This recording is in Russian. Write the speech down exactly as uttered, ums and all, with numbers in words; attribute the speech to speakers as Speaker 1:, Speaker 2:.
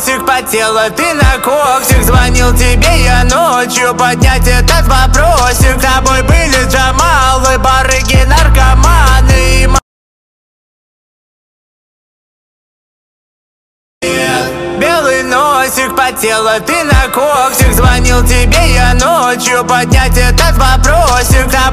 Speaker 1: носик потела, ты на коксик. Звонил тебе я ночью поднять этот вопросик. С тобой были Джамалы, барыги, наркоманы и белый носик потела, ты на коксик. Звонил тебе я ночью поднять этот вопросик.